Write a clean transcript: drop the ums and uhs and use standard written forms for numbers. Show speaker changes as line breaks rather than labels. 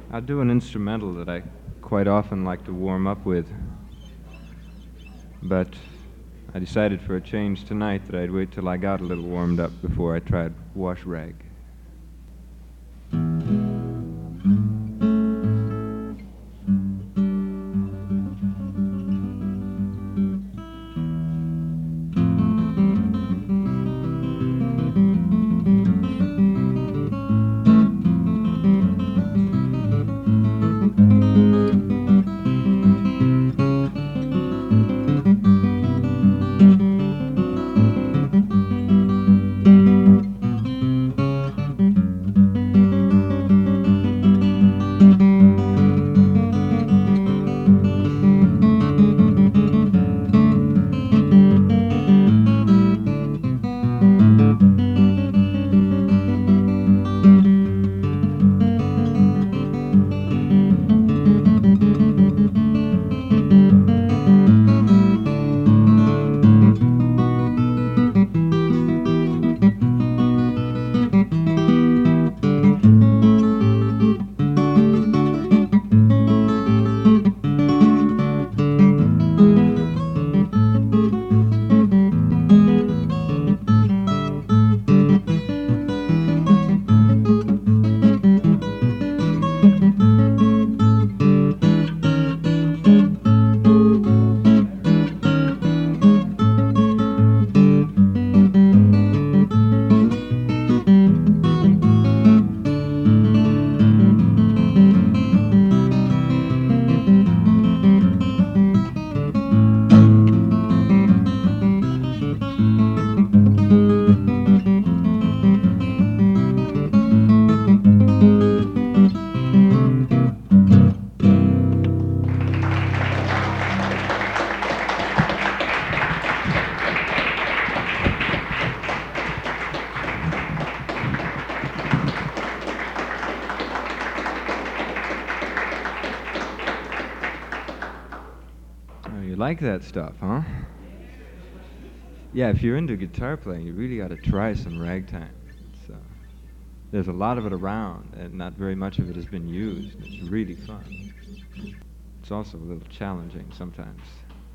I'll do an instrumental that I quite often like to warm up with, but I decided for a change tonight that I'd wait till I got a little warmed up before I tried Wash Rag. You like that stuff, huh? Yeah, if you're into guitar playing, you really got to try some ragtime. There's a lot of it around, and not very much of it has been used. It's really fun. It's also a little challenging sometimes.